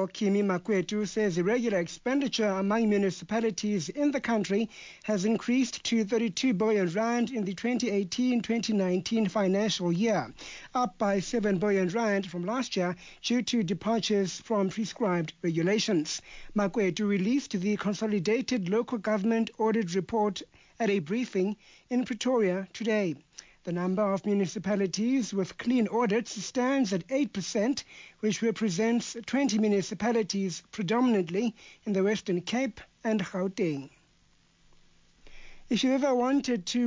Meanwhile, Kimi Makwetu says irregular expenditure among municipalities in the country has increased to 32 billion rand in the 2018-2019 financial year, up by 7 billion rand from last year due to departures from prescribed regulations. Makwetu released the Consolidated Local Government Audit Report at a briefing in Pretoria today. The number of municipalities with clean audits stands at 8%, which represents 20 municipalities predominantly in the Western Cape and Gauteng. If you ever wanted to